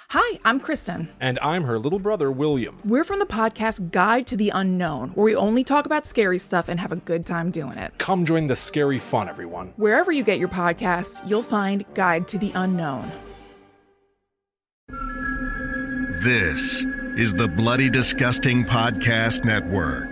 Hi, I'm Kristen. And I'm her little brother, William. We're from the podcast Guide to the Unknown, where we only talk about scary stuff and have a good time doing it. Come join the scary fun, everyone. Wherever you get your podcasts, you'll find Guide to the Unknown. This is the Bloody Disgusting Podcast Network.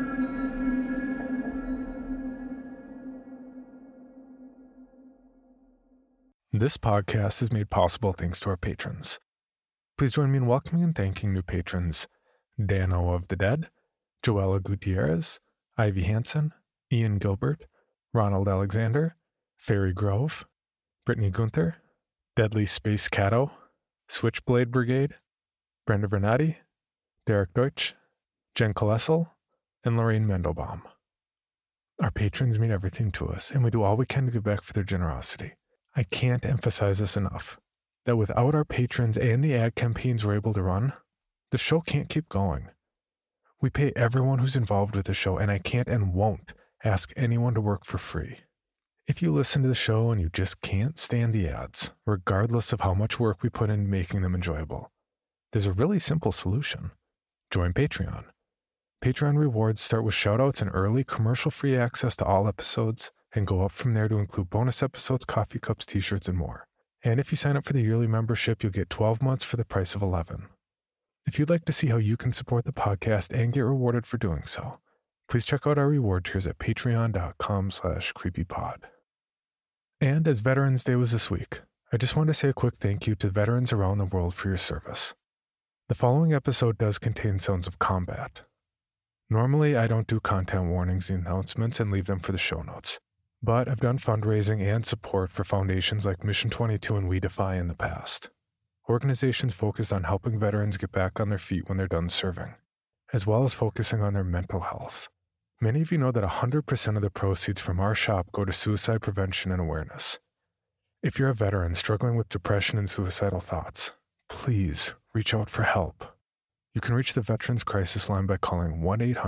This podcast is made possible thanks to our patrons. Please join me in welcoming and thanking new patrons: Dano of the Dead, Joella Gutierrez, Ivy Hansen, Ian Gilbert, Ronald Alexander, Fairy Grove, Brittany Gunther, Deadly Space Cato, Switchblade Brigade, Brenda Vernati, Derek Deutsch, Jen Kolessel, and Lorraine Mendelbaum. Our patrons mean everything to us, and we do all we can to give back for their generosity. I can't emphasize this enough, that without our patrons and the ad campaigns we're able to run, the show can't keep going. We pay everyone who's involved with the show, and I can't and won't ask anyone to work for free. If you listen to the show and you just can't stand the ads, regardless of how much work we put into making them enjoyable, there's a really simple solution. Join Patreon. Patreon rewards start with shoutouts and early commercial-free access to all episodes, and go up from there to include bonus episodes, coffee cups, t-shirts, and more. And if you sign up for the yearly membership, you'll get 12 months for the price of 11. If you'd like to see how you can support the podcast and get rewarded for doing so, please check out our reward tiers at patreon.com/creepypod. And as Veterans Day was this week, I just want to say a quick thank you to veterans around the world for your service. The following episode does contain sounds of combat. Normally, I don't do content warnings and announcements and leave them for the show notes. But I've done fundraising and support for foundations like Mission 22 and We Defy in the past. Organizations focused on helping veterans get back on their feet when they're done serving, as well as focusing on their mental health. Many of you know that 100% of the proceeds from our shop go to suicide prevention and awareness. If you're a veteran struggling with depression and suicidal thoughts, please reach out for help. You can reach the Veterans Crisis Line by calling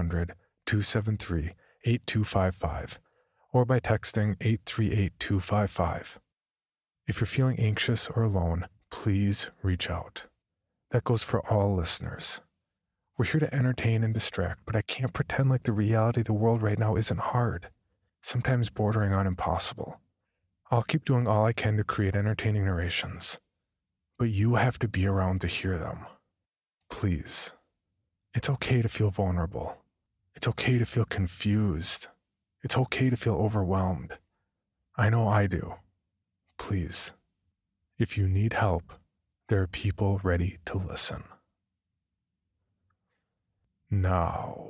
1-800-273-8255. or by texting 838-255. If you're feeling anxious or alone, please reach out. That goes for all listeners. We're here to entertain and distract, but I can't pretend like the reality of the world right now isn't hard, sometimes bordering on impossible. I'll keep doing all I can to create entertaining narrations, but you have to be around to hear them. Please. It's okay to feel vulnerable. It's okay to feel confused. It's okay to feel overwhelmed. I know I do. Please, if you need help, there are people ready to listen. Now.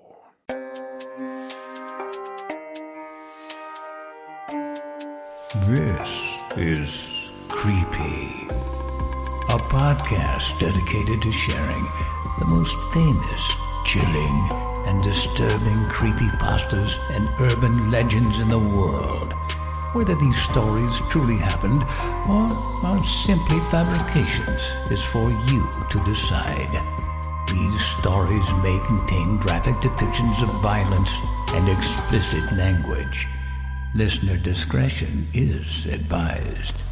This is Creepy, a podcast dedicated to sharing the most famous, chilling, and disturbing creepypastas and urban legends in the world. Whether these stories truly happened or are simply fabrications is for you to decide. These stories may contain graphic depictions of violence and explicit language. Listener discretion is advised.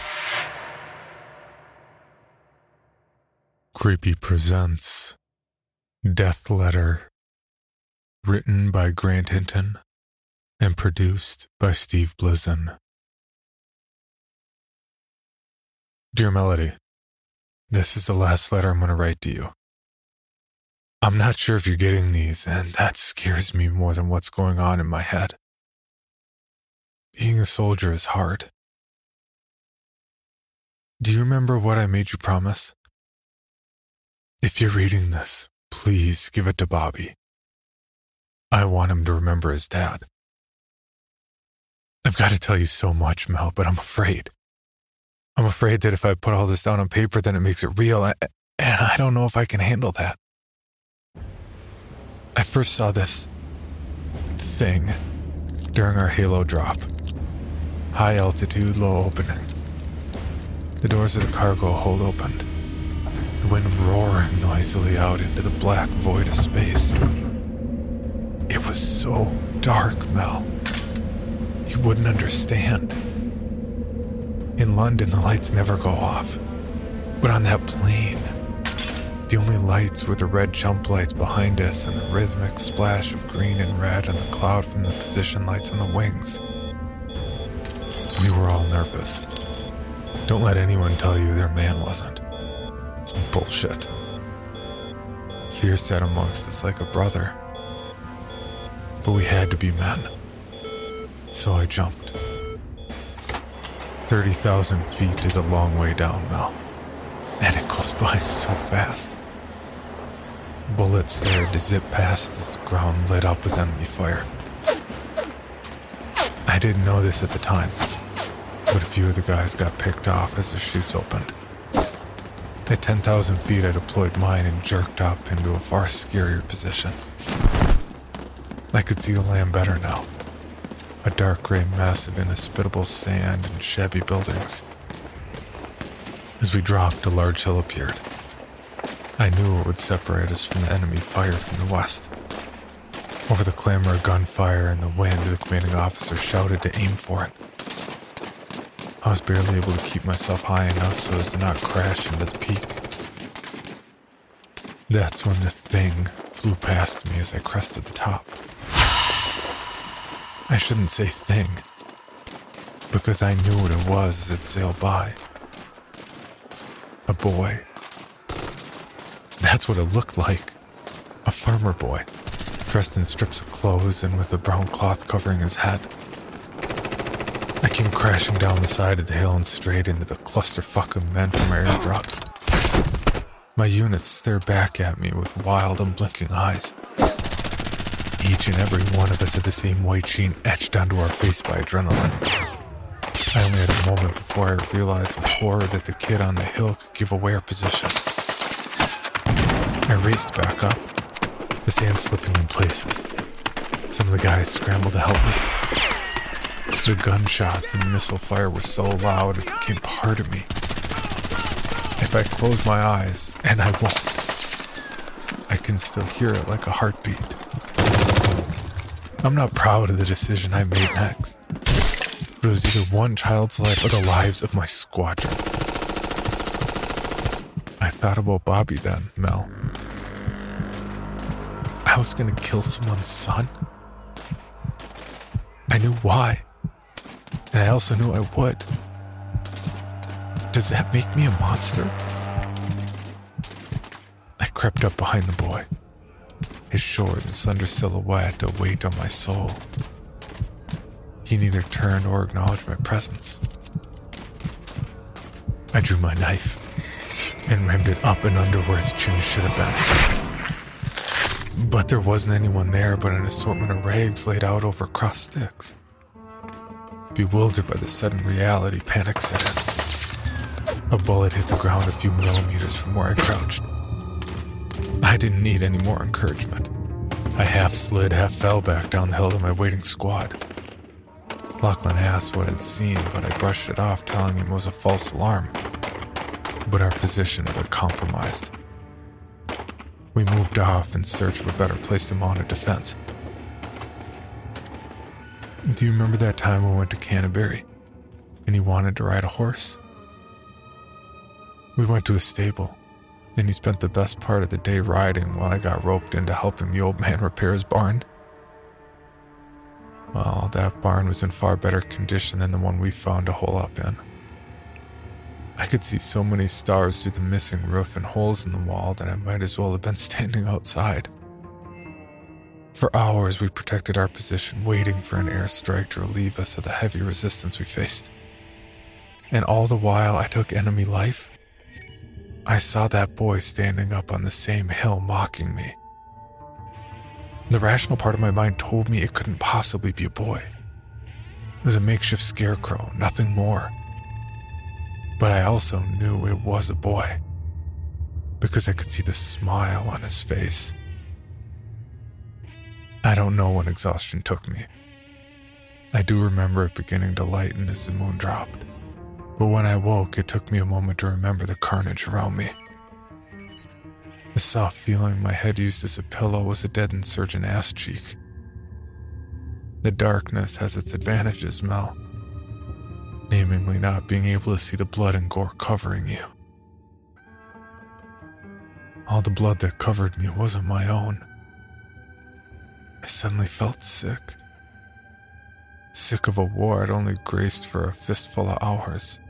Creepy presents Death Letter. Written by Grant Hinton and produced by Steve Blizin. Dear Melody, this is the last letter I'm going to write to you. I'm not sure if you're getting these, and that scares me more than what's going on in my head. Being a soldier is hard. Do you remember what I made you promise? If you're reading this, please give it to Bobby. I want him to remember his dad. I've got to tell you so much, Mel, but I'm afraid. I'm afraid that if I put all this down on paper, then it makes it real, and I don't know if I can handle that. I first saw this thing during our Halo drop. High altitude, low opening. The doors of the cargo hold opened. The wind roaring noisily out into the black void of space. It was so dark, Mel. You wouldn't understand. In London, the lights never go off. But on that plane, the only lights were the red jump lights behind us and the rhythmic splash of green and red on the cloud from the position lights on the wings. We were all nervous. Don't let anyone tell you their man wasn't. It's bullshit. Fear sat amongst us like a brother. But we had to be men. So I jumped. 30,000 feet is a long way down, Mel. And it goes by so fast. Bullets started to zip past as the ground lit up with enemy fire. I didn't know this at the time, but a few of the guys got picked off as their chutes opened. At 10,000 feet, I deployed mine and jerked up into a far scarier position. I could see the land better now. A dark gray mess of inhospitable sand and shabby buildings. As we dropped, a large hill appeared. I knew it would separate us from the enemy fire from the west. Over the clamor of gunfire and the wind, the commanding officer shouted to aim for it. I was barely able to keep myself high enough so as to not crash into the peak. That's when the thing flew past me as I crested the top. I shouldn't say thing, because I knew what it was as it sailed by. A boy. That's what it looked like. A farmer boy, dressed in strips of clothes and with a brown cloth covering his head. I came crashing down the side of the hill and straight into the clusterfuck of men from our airdrop. My units stared back at me with wild, unblinking eyes. Each and every one of us had the same white sheen etched onto our face by adrenaline. I only had a moment before I realized with horror that the kid on the hill could give away our position. I raced back up, the sand slipping in places. Some of the guys scrambled to help me. The gunshots and missile fire were so loud it became part of me. If I close my eyes, and I won't, I can still hear it like a heartbeat. I'm not proud of the decision I made next. But it was either one child's life or the lives of my squadron. I thought about Bobby then, Mel. I was gonna kill someone's son. I knew why. And I also knew I would. Does that make me a monster? I crept up behind the boy. His short and slender silhouette a weight on my soul. He neither turned or acknowledged my presence. I drew my knife and rammed it up and under where his chin should have been. But there wasn't anyone there but an assortment of rags laid out over crossed sticks. Bewildered by the sudden reality, panic set in. A bullet hit the ground a few millimeters from where I crouched. I didn't need any more encouragement. I half slid, half fell back down the hill to my waiting squad. Lachlan asked what I'd seen, but I brushed it off, telling him it was a false alarm. But our position had been compromised. We moved off in search of a better place to mount a defense. Do you remember that time we went to Canterbury and he wanted to ride a horse? We went to a stable, and he spent the best part of the day riding while I got roped into helping the old man repair his barn. Well, that barn was in far better condition than the one we found a hole up in. I could see so many stars through the missing roof and holes in the wall that I might as well have been standing outside. For hours we protected our position, waiting for an airstrike to relieve us of the heavy resistance we faced. And all the while I took enemy life, I saw that boy standing up on the same hill mocking me. The rational part of my mind told me it couldn't possibly be a boy. It was a makeshift scarecrow, nothing more. But I also knew it was a boy, because I could see the smile on his face. I don't know when exhaustion took me. I do remember it beginning to lighten as the moon dropped. But when I woke, it took me a moment to remember the carnage around me. The soft feeling my head used as a pillow was a deadened surgeon ass cheek. The darkness has its advantages, Mel. Namely not being able to see the blood and gore covering you. All the blood that covered me wasn't my own. I suddenly felt sick. Sick of a war I'd only graced for a fistful of hours.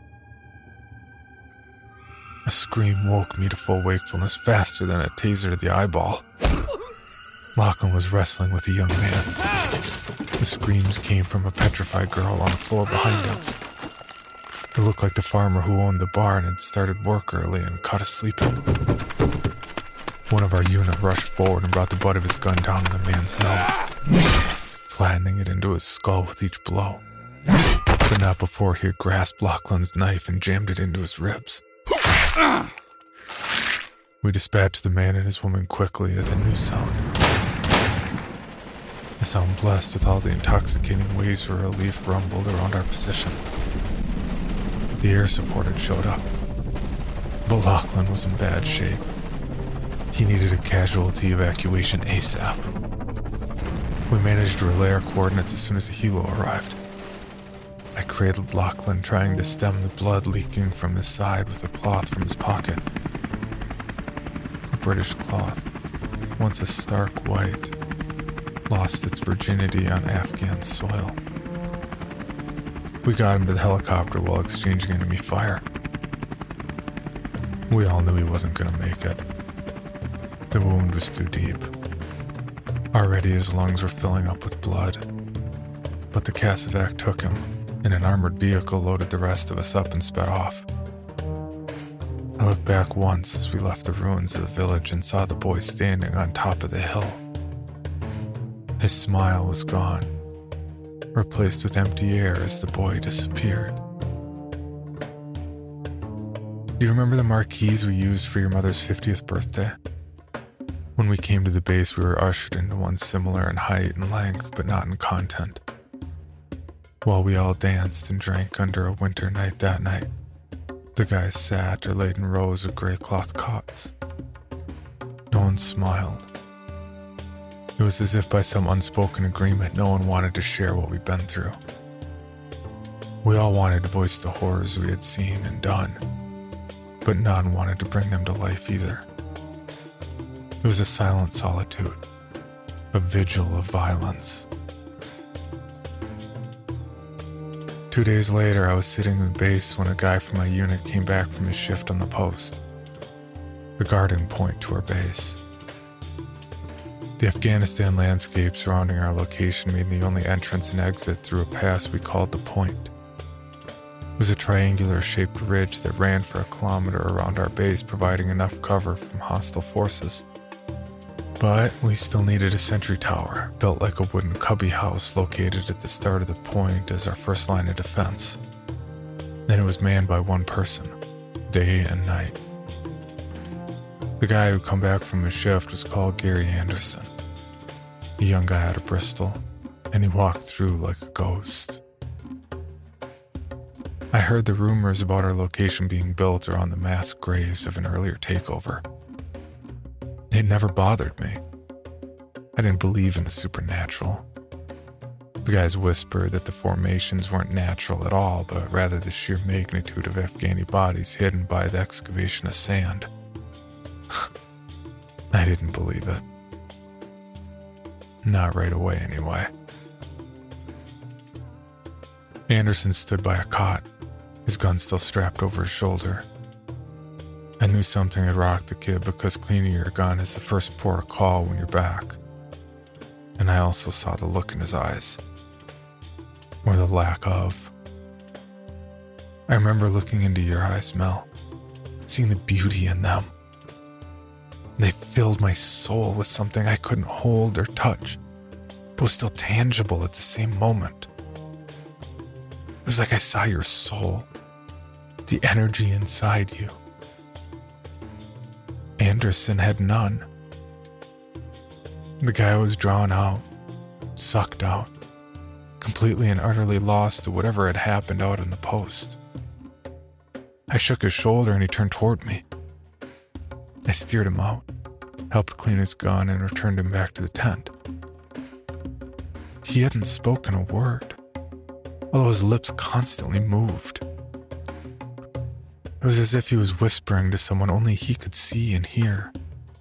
A scream woke me to full wakefulness faster than a taser to the eyeball. Lachlan was wrestling with a young man. The screams came from a petrified girl on the floor behind him. It looked like the farmer who owned the bar and had started work early and caught us sleeping. One of our unit rushed forward and brought the butt of his gun down on the man's nose, flattening it into his skull with each blow. But not before he had grasped Lachlan's knife and jammed it into his ribs. We dispatched the man and his woman quickly as a new sound. A sound blessed with all the intoxicating waves where relief rumbled around our position. The air support had showed up, but Lachlan was in bad shape. He needed a casualty evacuation ASAP. We managed to relay our coordinates as soon as the helo arrived. I cradled Lachlan, trying to stem the blood leaking from his side with a cloth from his pocket. A British cloth, once a stark white, lost its virginity on Afghan soil. We got him to the helicopter while exchanging enemy fire. We all knew he wasn't going to make it. The wound was too deep. Already his lungs were filling up with blood. But the Casevac took him, and an armored vehicle loaded the rest of us up and sped off. I looked back once as we left the ruins of the village and saw the boy standing on top of the hill. His smile was gone, replaced with empty air as the boy disappeared. Do you remember the marquees we used for your mother's 50th birthday? When we came to the base, we were ushered into one similar in height and length, but not in content. While we all danced and drank under a winter night that night, the guys sat or laid in rows of gray cloth cots. No one smiled. It was as if by some unspoken agreement, no one wanted to share what we'd been through. We all wanted to voice the horrors we had seen and done, but none wanted to bring them to life either. It was a silent solitude, a vigil of violence. 2 days later, I was sitting in the base when a guy from my unit came back from his shift on the post, the guarding point to our base. The Afghanistan landscape surrounding our location made the only entrance and exit through a pass we called the Point. It was a triangular-shaped ridge that ran for a kilometer around our base, providing enough cover from hostile forces. But we still needed a sentry tower, built like a wooden cubby house located at the start of the point as our first line of defense. And it was manned by one person, day and night. The guy who'd come back from his shift was called Gary Anderson, a young guy out of Bristol, and he walked through like a ghost. I heard the rumors about our location being built around the mass graves of an earlier takeover. It never bothered me. I didn't believe in the supernatural. The guys whispered that the formations weren't natural at all, but rather the sheer magnitude of Afghani bodies hidden by the excavation of sand. I didn't believe it. Not right away, anyway. Anderson stood by a cot, his gun still strapped over his shoulder. I knew something had rocked the kid because cleaning your gun is the first port of call when you're back. And I also saw the look in his eyes. Or the lack of. I remember looking into your eyes, Mel, seeing the beauty in them. They filled my soul with something I couldn't hold or touch, but was still tangible at the same moment. It was like I saw your soul, the energy inside you. Anderson had none. The guy was drawn out, sucked out, completely and utterly lost to whatever had happened out in the post. I shook his shoulder and he turned toward me. I steered him out, helped clean his gun, and returned him back to the tent. He hadn't spoken a word, although his lips constantly moved. It was as if he was whispering to someone only he could see and hear,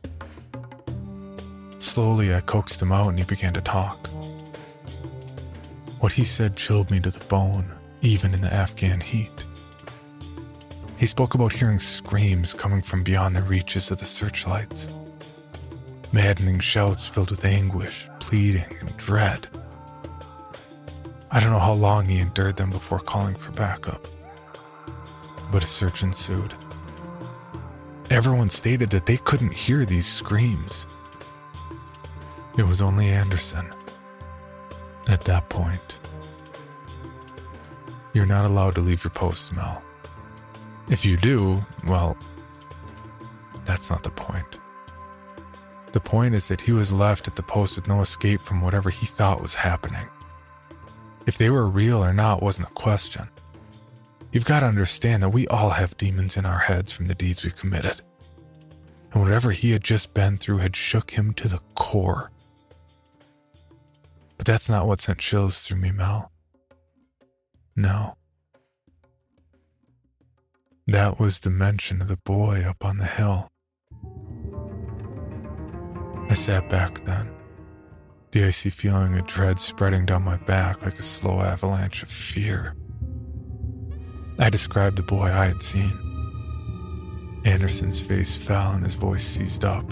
Slowly, I coaxed him out and he began to talk. What he said chilled me to the bone, even in the Afghan heat. He spoke about hearing screams coming from beyond the reaches of the searchlights. Maddening shouts filled with anguish, pleading, and dread. I don't know how long he endured them before calling for backup, but a search ensued. Everyone stated that they couldn't hear these screams. It was only Anderson. At that point, you're not allowed to leave your post, Mel. If you do, well, that's not the point. The point is that he was left at the post with no escape from whatever he thought was happening. If they were real or not wasn't a question. You've got to understand that we all have demons in our heads from the deeds we committed. And whatever he had just been through had shook him to the core. But that's not what sent chills through me, Mel. No. That was the mention of the boy up on the hill. I sat back then, the icy feeling of dread spreading down my back like a slow avalanche of fear. I described the boy I had seen. Anderson's face fell and his voice seized up.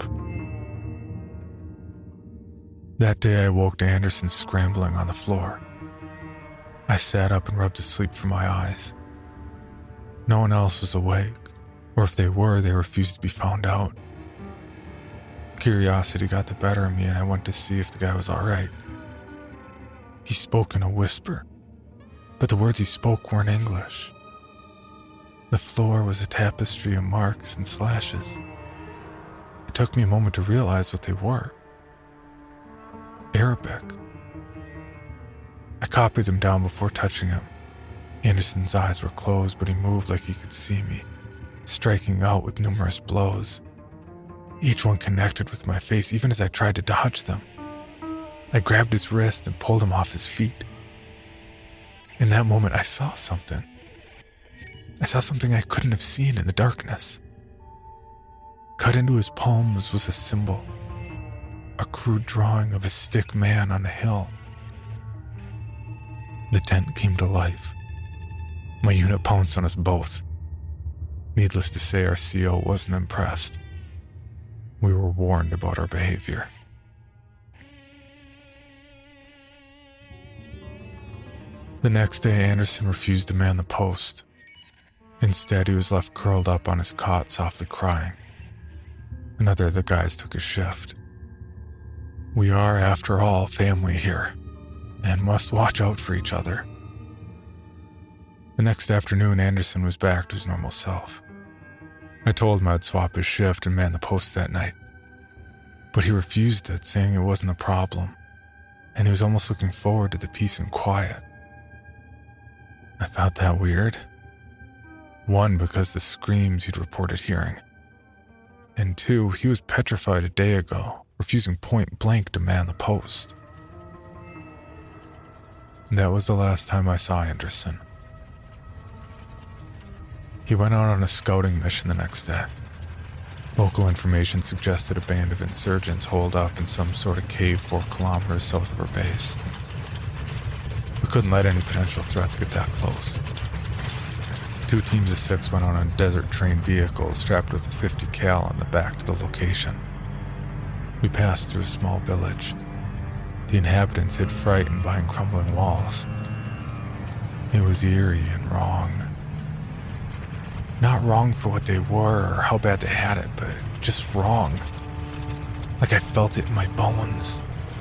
That day I woke to Anderson scrambling on the floor. I sat up and rubbed the sleep from my eyes. No one else was awake, or if they were, they refused to be found out. Curiosity got the better of me and I went to see if the guy was alright. He spoke in a whisper, but the words he spoke weren't English. The floor was a tapestry of marks and slashes. It took me a moment to realize what they were. Arabic. I copied them down before touching him. Anderson's eyes were closed, but he moved like he could see me, striking out with numerous blows. Each one connected with my face, even as I tried to dodge them. I grabbed his wrist and pulled him off his feet. In that moment, I saw something. I saw something I couldn't have seen in the darkness. Cut into his palms was a symbol, a crude drawing of a stick man on a hill. The tent came to life. My unit pounced on us both. Needless to say, our CO wasn't impressed. We were warned about our behavior. The next day, Anderson refused to man the post. Instead, he was left curled up on his cot, softly crying. Another of the guys took his shift. We are, after all, family here, and must watch out for each other. The next afternoon, Anderson was back to his normal self. I told him I'd swap his shift and man the post that night. But he refused it, saying it wasn't a problem, and he was almost looking forward to the peace and quiet. I thought that weird. One, because the screams he'd reported hearing. And two, he was petrified a day ago, refusing point blank to man the post. That was the last time I saw Anderson. He went out on a scouting mission the next day. Local information suggested a band of insurgents holed up in some sort of cave 4 kilometers south of our base. We couldn't let any potential threats get that close. 2 teams of 6 went out on desert train vehicles strapped with a 50 cal on the back to the location. We passed through a small village. The inhabitants hid frightened behind crumbling walls. It was eerie and wrong. Not wrong for what they were or how bad they had it, but just wrong. Like I felt it in my bones.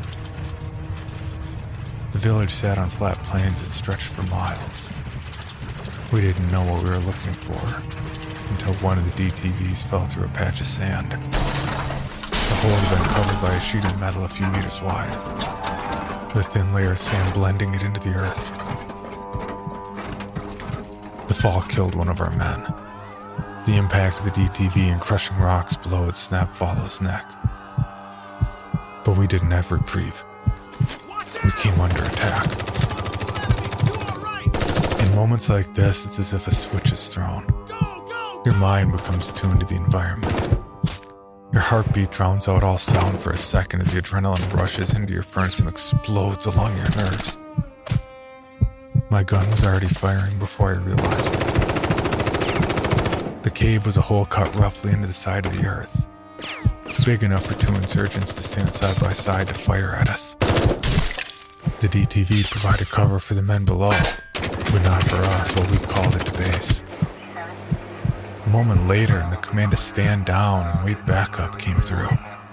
The village sat on flat plains that stretched for miles. We didn't know what we were looking for until one of the DTVs fell through a patch of sand. The hole had been covered by a sheet of metal a few meters wide, the thin layer of sand blending it into the earth. The fall killed one of our men. The impact of the DTV and crushing rocks below had snapped Follow's neck. But we didn't have reprieve. We came under attack. In moments like this, it's as if a switch is thrown. Your mind becomes tuned to the environment. Your heartbeat drowns out all sound for a second as the adrenaline rushes into your furnace and explodes along your nerves. My gun was already firing before I realized it. The cave was a hole cut roughly into the side of the earth, big enough for two insurgents to stand side by side to fire at us. The DTV provided cover for the men below, but not for us while we called it to base. A moment later, and the command to stand down and wait backup came through.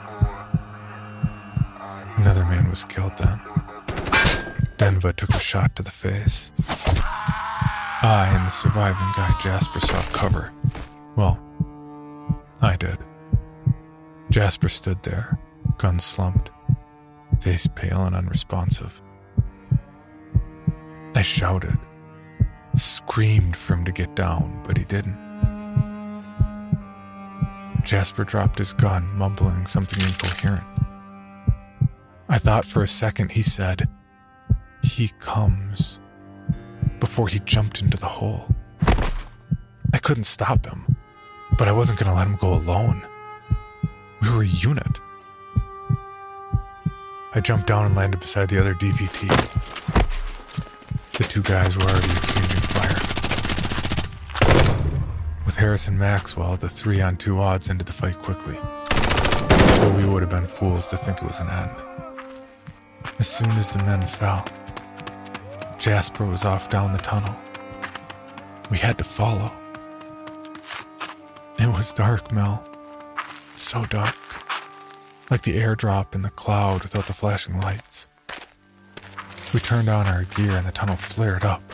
Another man was killed then. Denva took a shot to the face. I and the surviving guy Jasper sought cover. Well, I did. Jasper stood there, gun slumped, face pale and unresponsive. I shouted, screamed for him to get down, but he didn't. Jasper dropped his gun, mumbling something incoherent. I thought for a second he said, "He comes," before he jumped into the hole. I couldn't stop him, but I wasn't going to let him go alone. We were a unit. I jumped down and landed beside the other DVT. The two guys were already exchanging fire. With Harrison Maxwell, the 3-on-2 odds ended the fight quickly, but we would have been fools to think it was an end. As soon as the men fell, Jasper was off down the tunnel. We had to follow. It was dark, Mel. So dark. Like the airdrop in the cloud without the flashing lights. We turned on our gear and the tunnel flared up.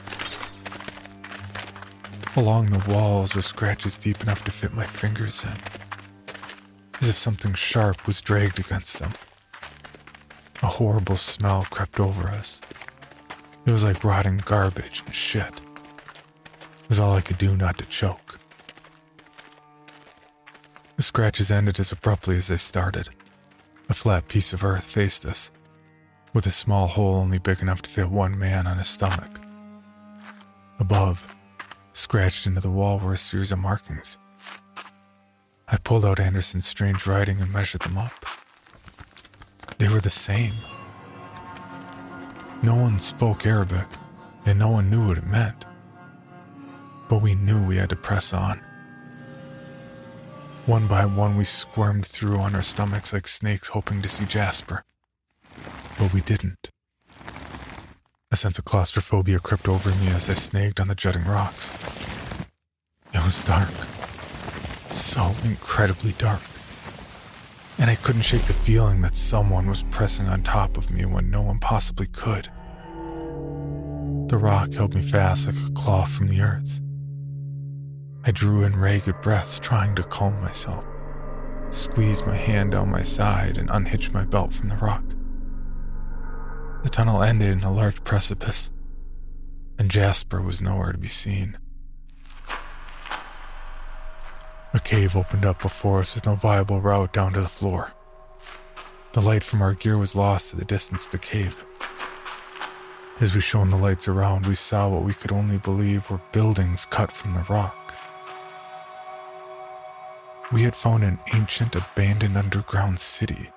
Along the walls were scratches deep enough to fit my fingers in, as if something sharp was dragged against them. A horrible smell crept over us. It was like rotting garbage and shit. It was all I could do not to choke. The scratches ended as abruptly as they started. A flat piece of earth faced us, with a small hole only big enough to fit one man on his stomach. Above, scratched into the wall, were a series of markings. I pulled out Anderson's strange writing and measured them up. They were the same. No one spoke Arabic, and no one knew what it meant. But we knew we had to press on. One by one, we squirmed through on our stomachs like snakes hoping to see Jasper. But we didn't. A sense of claustrophobia crept over me as I snagged on the jutting rocks. It was dark. So incredibly dark. And I couldn't shake the feeling that someone was pressing on top of me when no one possibly could. The rock held me fast like a claw from the earth. I drew in ragged breaths, trying to calm myself, squeezed my hand down my side and unhitched my belt from the rock. The tunnel ended in a large precipice, and Jasper was nowhere to be seen. A cave opened up before us with no viable route down to the floor. The light from our gear was lost at the distance of the cave. As we shone the lights around, we saw what we could only believe were buildings cut from the rock. We had found an ancient, abandoned underground city.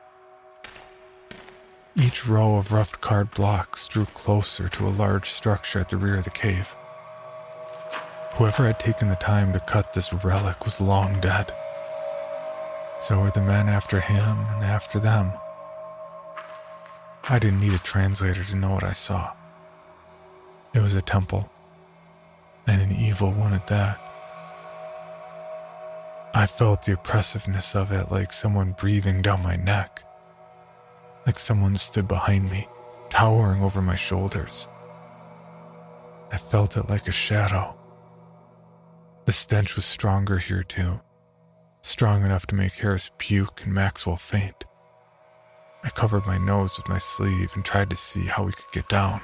Each row of rough-carved blocks drew closer to a large structure at the rear of the cave. Whoever had taken the time to cut this relic was long dead. So were the men after him and after them. I didn't need a translator to know what I saw. It was a temple, and an evil one at that. I felt the oppressiveness of it, like someone breathing down my neck. Like someone stood behind me, towering over my shoulders. I felt it like a shadow. The stench was stronger here too, strong enough to make Harris puke and Maxwell faint. I covered my nose with my sleeve and tried to see how we could get down.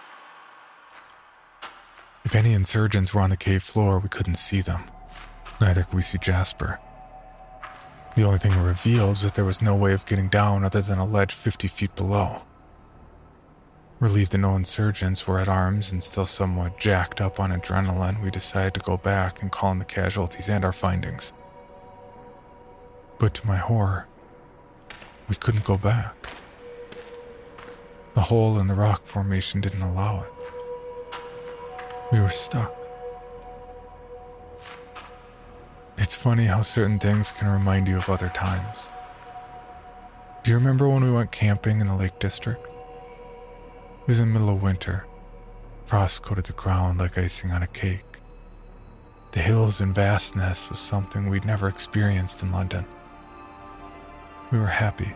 If any insurgents were on the cave floor, we couldn't see them. Neither could we see Jasper. The only thing it revealed was that there was no way of getting down other than a ledge 50 feet below. Relieved that no insurgents were at arms and still somewhat jacked up on adrenaline, we decided to go back and call in the casualties and our findings. But to my horror, we couldn't go back. The hole in the rock formation didn't allow it. We were stuck. It's funny how certain things can remind you of other times. Do you remember when we went camping in the Lake District? It was in the middle of winter. Frost coated the ground like icing on a cake. The hills and vastness was something we'd never experienced in London. We were happy.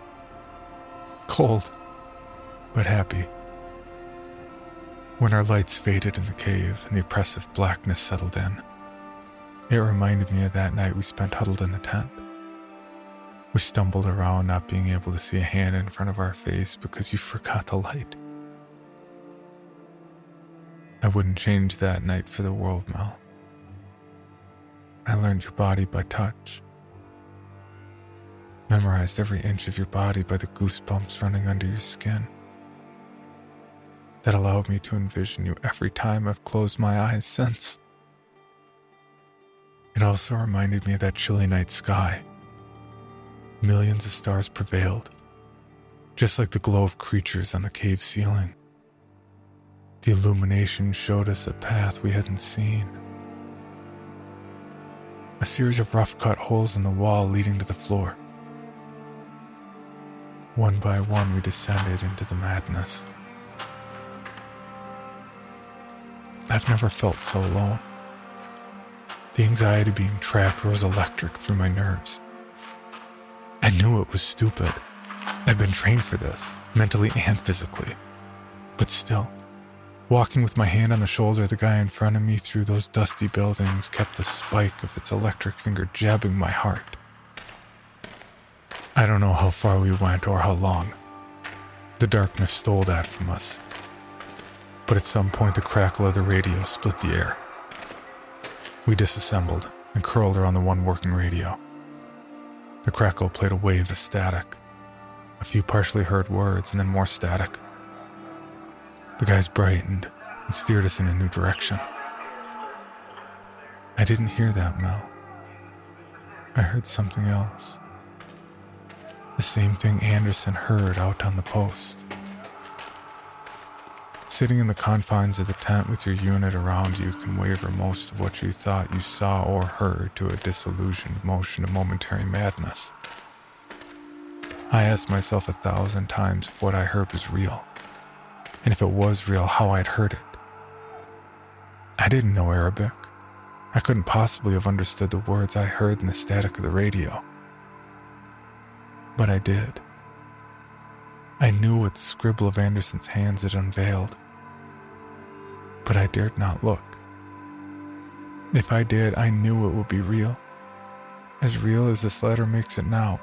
Cold, but happy. When our lights faded in the cave and the oppressive blackness settled in, it reminded me of that night we spent huddled in the tent. We stumbled around not being able to see a hand in front of our face because you forgot the light. I wouldn't change that night for the world, Mel. I learned your body by touch. Memorized every inch of your body by the goosebumps running under your skin. That allowed me to envision you every time I've closed my eyes since. It also reminded me of that chilly night sky. Millions of stars prevailed, just like the glow of creatures on the cave ceiling. The illumination showed us a path we hadn't seen. A series of rough-cut holes in the wall leading to the floor. One by one, we descended into the madness. I've never felt so alone. The anxiety of being trapped rose electric through my nerves. I knew it was stupid. I've been trained for this, mentally and physically. But still, walking with my hand on the shoulder of the guy in front of me through those dusty buildings kept the spike of its electric finger jabbing my heart. I don't know how far we went or how long. The darkness stole that from us. But at some point the crackle of the radio split the air. We disassembled and curled around the one working radio. The crackle played a wave of static. A few partially heard words and then more static. The guys brightened and steered us in a new direction. I didn't hear that, Mel. I heard something else. The same thing Anderson heard out on the post. Sitting in the confines of the tent with your unit around you can waver most of what you thought you saw or heard to a disillusioned motion of momentary madness. I asked myself 1,000 times if what I heard was real, and if it was real, how I'd heard it. I didn't know Arabic. I couldn't possibly have understood the words I heard in the static of the radio. But I did. I knew what the scribble of Anderson's hands had unveiled. But I dared not look. If I did, I knew it would be real. As real as this letter makes it now.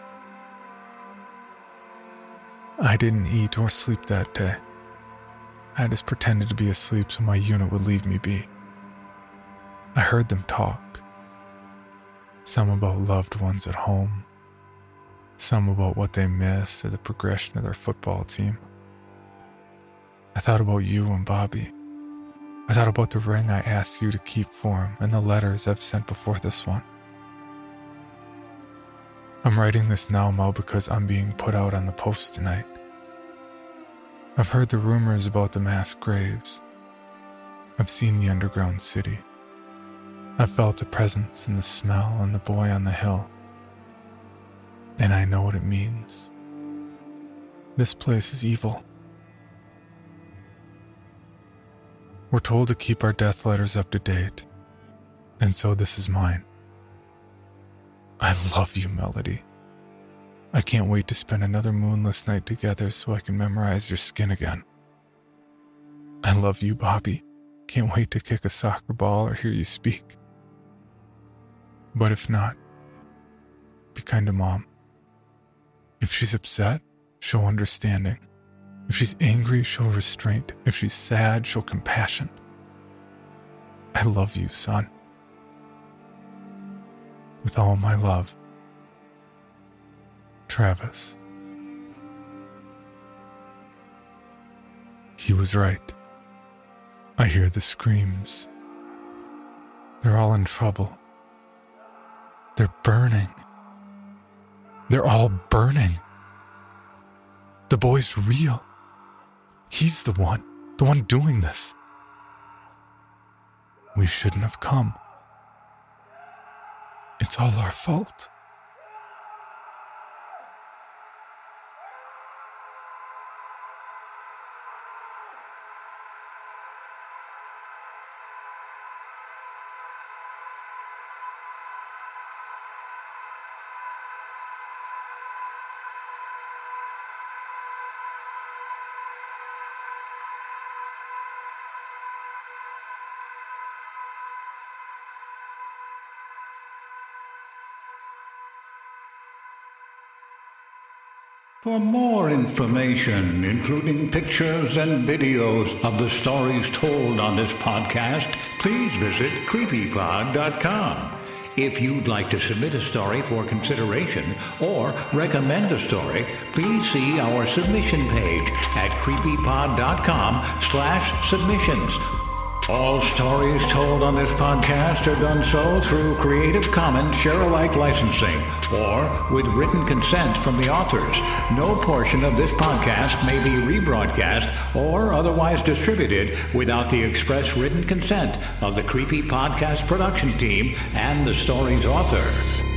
I didn't eat or sleep that day. I just pretended to be asleep so my unit would leave me be. I heard them talk. Some about loved ones at home. Some about what they missed or the progression of their football team. I thought about you and Bobby. I thought about the ring I asked you to keep for him and the letters I've sent before this one. I'm writing this now, Mel, because I'm being put out on the post tonight. I've heard the rumors about the mass graves. I've seen the underground city. I've felt the presence and the smell and the boy on the hill. And I know what it means. This place is evil. We're told to keep our death letters up to date, and so this is mine. I love you, Melody. I can't wait to spend another moonless night together so I can memorize your skin again. I love you, Bobby. Can't wait to kick a soccer ball or hear you speak. But if not, be kind to Mom. If she's upset, show understanding. If she's angry, show restraint. If she's sad, show compassion. I love you, son. With all my love, Travis. He was right. I hear the screams. They're all in trouble. They're burning. They're all burning. The boy's real. He's the one doing this. We shouldn't have come. It's all our fault. For more information, including pictures and videos of the stories told on this podcast, please visit creepypod.com. If you'd like to submit a story for consideration or recommend a story, please see our submission page at creepypod.com/submissions. All stories told on this podcast are done so through Creative Commons Share-alike licensing or with written consent from the authors. No portion of this podcast may be rebroadcast or otherwise distributed without the express written consent of the Creepy Podcast production team and the story's author.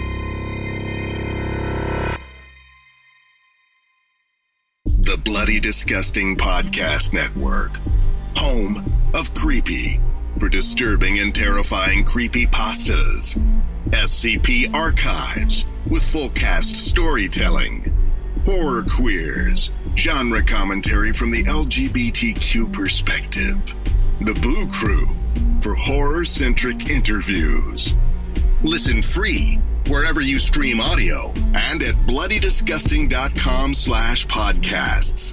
The Bloody Disgusting Podcast Network. Home of Creepy, for disturbing and terrifying creepypastas. SCP Archives, with full cast storytelling. Horror Queers, genre commentary from the LGBTQ perspective. The Boo Crew, for horror-centric interviews. Listen free wherever you stream audio and at bloodydisgusting.com/podcasts.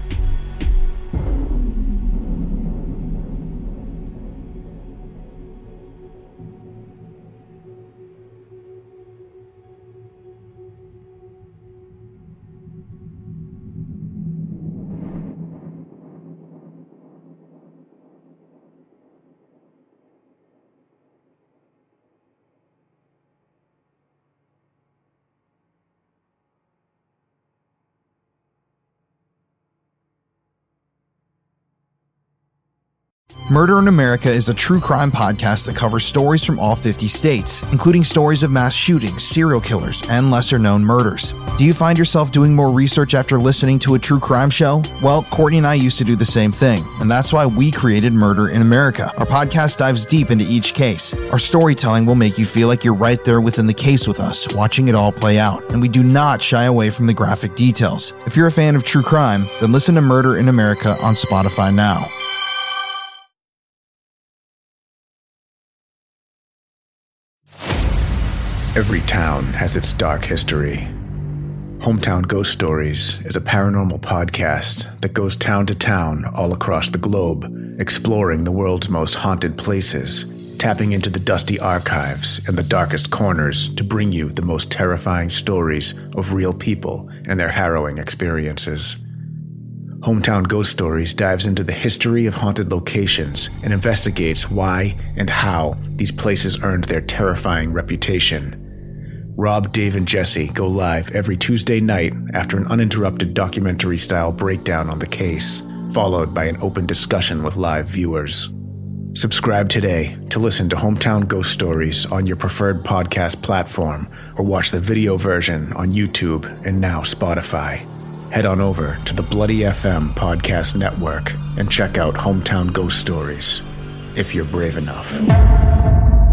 Murder in America is a true crime podcast that covers stories from all 50 states, including stories of mass shootings, serial killers, and lesser-known murders. Do you find yourself doing more research after listening to a true crime show? Well, Courtney and I used to do the same thing, and that's why we created Murder in America. Our podcast dives deep into each case. Our storytelling will make you feel like you're right there within the case with us, watching it all play out, and we do not shy away from the graphic details. If you're a fan of true crime, then listen to Murder in America on Spotify now. Every town has its dark history. Hometown Ghost Stories is a paranormal podcast that goes town to town all across the globe, exploring the world's most haunted places, tapping into the dusty archives and the darkest corners to bring you the most terrifying stories of real people and their harrowing experiences. Hometown Ghost Stories dives into the history of haunted locations and investigates why and how these places earned their terrifying reputation. Rob, Dave, and Jesse go live every Tuesday night after an uninterrupted documentary-style breakdown on the case, followed by an open discussion with live viewers. Subscribe today to listen to Hometown Ghost Stories on your preferred podcast platform or watch the video version on YouTube and now Spotify. Head on over to the Bloody FM Podcast Network and check out Hometown Ghost Stories, if you're brave enough.